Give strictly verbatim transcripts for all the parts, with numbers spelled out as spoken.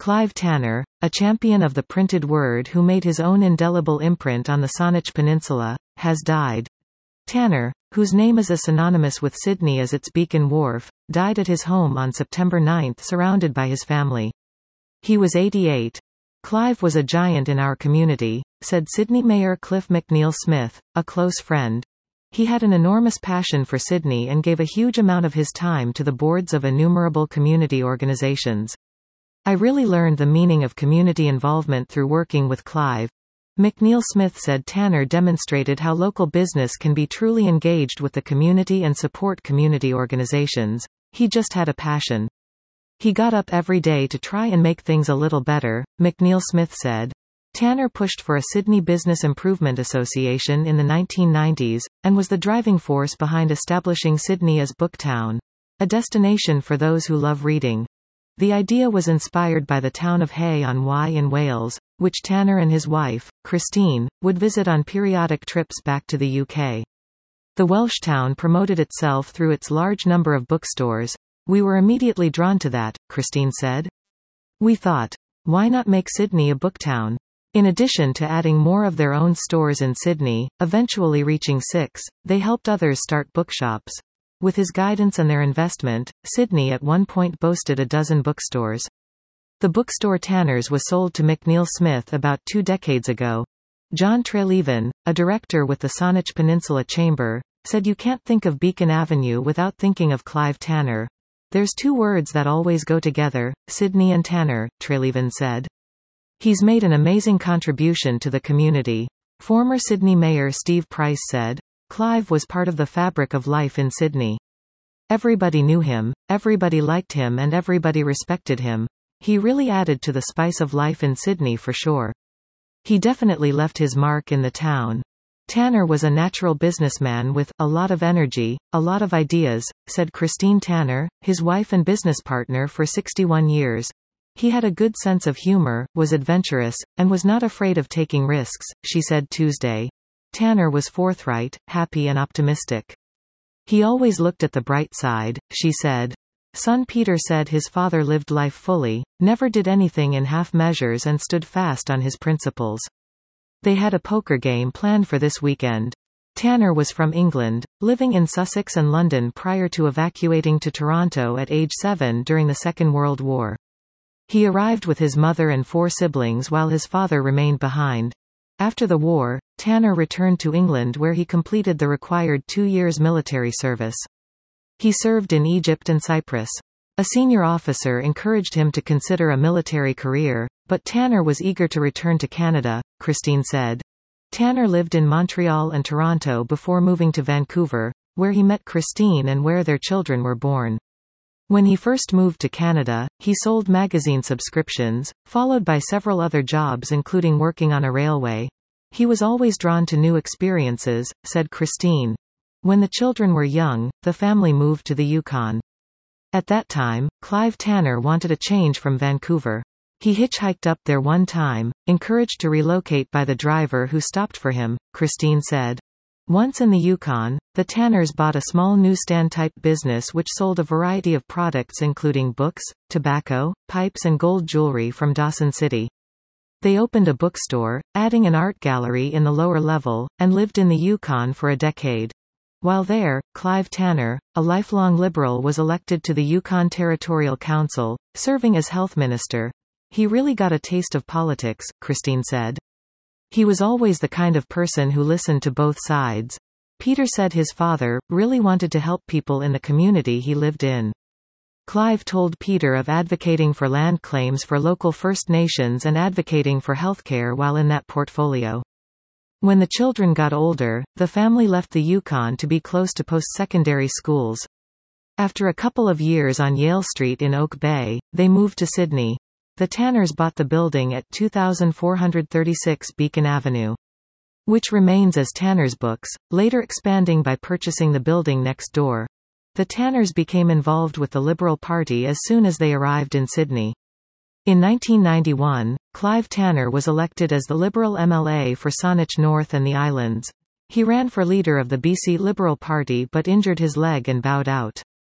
Clive Tanner, a champion of the printed word who made his own indelible imprint on the Saanich Peninsula, has died. Tanner, whose name is as synonymous with Sydney as its Beacon Wharf, died at his home on September ninth surrounded by his family. He was eighty-eight. Clive was a giant in our community, said Sydney Mayor Cliff McNeil Smith, a close friend. He had an enormous passion for Sydney and gave a huge amount of his time to the boards of innumerable community organizations. I really learned the meaning of community involvement through working with Clive. McNeil Smith said Tanner demonstrated how local business can be truly engaged with the community and support community organizations. He just had a passion. He got up every day to try and make things a little better, McNeil Smith said. Tanner pushed for a Sydney Business Improvement Association in the nineteen nineties, and was the driving force behind establishing Sydney as Book Town, a destination for those who love reading. The idea was inspired by the town of Hay-on-Wye in Wales, which Tanner and his wife, Christine, would visit on periodic trips back to the U K. The Welsh town promoted itself through its large number of bookstores. We were immediately drawn to that, Christine said. We thought, why not make Sydney a book town? In addition to adding more of their own stores in Sydney, eventually reaching six, they helped others start bookshops. With his guidance and their investment, Sydney at one point boasted a dozen bookstores. The bookstore Tanner's was sold to McNeil Smith about two decades ago. John Treleaven, a director with the Saanich Peninsula Chamber, said you can't think of Beacon Avenue without thinking of Clive Tanner. There's two words that always go together, Sydney and Tanner, Treleaven said. He's made an amazing contribution to the community. Former Sydney Mayor Steve Price said, Clive was part of the fabric of life in Sydney. Everybody knew him, everybody liked him and everybody respected him. He really added to the spice of life in Sydney for sure. He definitely left his mark in the town. Tanner was a natural businessman with a lot of energy, a lot of ideas, said Christine Tanner, his wife and business partner for sixty-one years. He had a good sense of humor, was adventurous, and was not afraid of taking risks, she said Tuesday. Tanner was forthright, happy and optimistic. He always looked at the bright side, she said. Son Peter said his father lived life fully, never did anything in half measures and stood fast on his principles. They had a poker game planned for this weekend. Tanner was from England, living in Sussex and London prior to evacuating to Toronto at age seven during the Second World War. He arrived with his mother and four siblings while his father remained behind. After the war, Tanner returned to England where he completed the required two years military service. He served in Egypt and Cyprus. A senior officer encouraged him to consider a military career, but Tanner was eager to return to Canada, Christine said. Tanner lived in Montreal and Toronto before moving to Vancouver, where he met Christine and where their children were born. When he first moved to Canada, he sold magazine subscriptions, followed by several other jobs including working on a railway. He was always drawn to new experiences, said Christine. When the children were young, the family moved to the Yukon. At that time, Clive Tanner wanted a change from Vancouver. He hitchhiked up there one time, encouraged to relocate by the driver who stopped for him, Christine said. Once in the Yukon, the Tanners bought a small newsstand-type business which sold a variety of products including books, tobacco, pipes and gold jewelry from Dawson City. They opened a bookstore, adding an art gallery in the lower level, and lived in the Yukon for a decade. While there, Clive Tanner, a lifelong Liberal, was elected to the Yukon Territorial Council, serving as health minister. He really got a taste of politics, Christine said. He was always the kind of person who listened to both sides. Peter said his father really wanted to help people in the community he lived in. Clive told Peter of advocating for land claims for local First Nations and advocating for healthcare while in that portfolio. When the children got older, the family left the Yukon to be close to post-secondary schools. After a couple of years on Yale Street in Oak Bay, they moved to Sydney. The Tanners bought the building at two thousand four hundred thirty-six Beacon Avenue, which remains as Tanner's Books, later expanding by purchasing the building next door. The Tanners became involved with the Liberal Party as soon as they arrived in Sydney. In nineteen ninety-one, Clive Tanner was elected as the Liberal M L A for Saanich North and the Islands. He ran for leader of the B C Liberal Party but injured his leg and bowed out.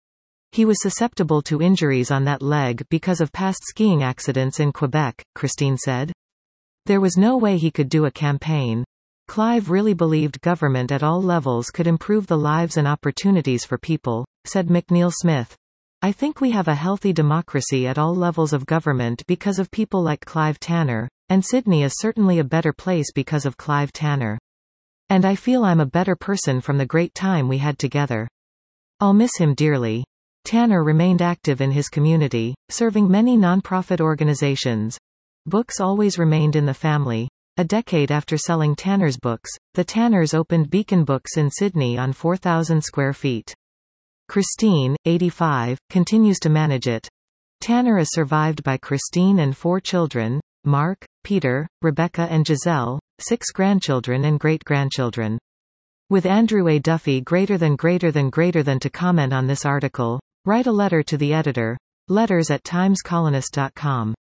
He was susceptible to injuries on that leg because of past skiing accidents in Quebec, Christine said. There was no way he could do a campaign. Clive really believed government at all levels could improve the lives and opportunities for people, said McNeil Smith. I think we have a healthy democracy at all levels of government because of people like Clive Tanner, and Sydney is certainly a better place because of Clive Tanner. And I feel I'm a better person from the great time we had together. I'll miss him dearly. Tanner remained active in his community, serving many non-profit organizations. Books always remained in the family. A decade after selling Tanner's books, the Tanners opened Beacon Books in Sydney on four thousand square feet. Christine, eighty-five, continues to manage it. Tanner is survived by Christine and four children, Mark, Peter, Rebecca and Giselle, six grandchildren and great-grandchildren. With Andrew A. Duffy greater than greater than greater than to comment on this article, write a letter to the editor. Letters at times colonist dot com.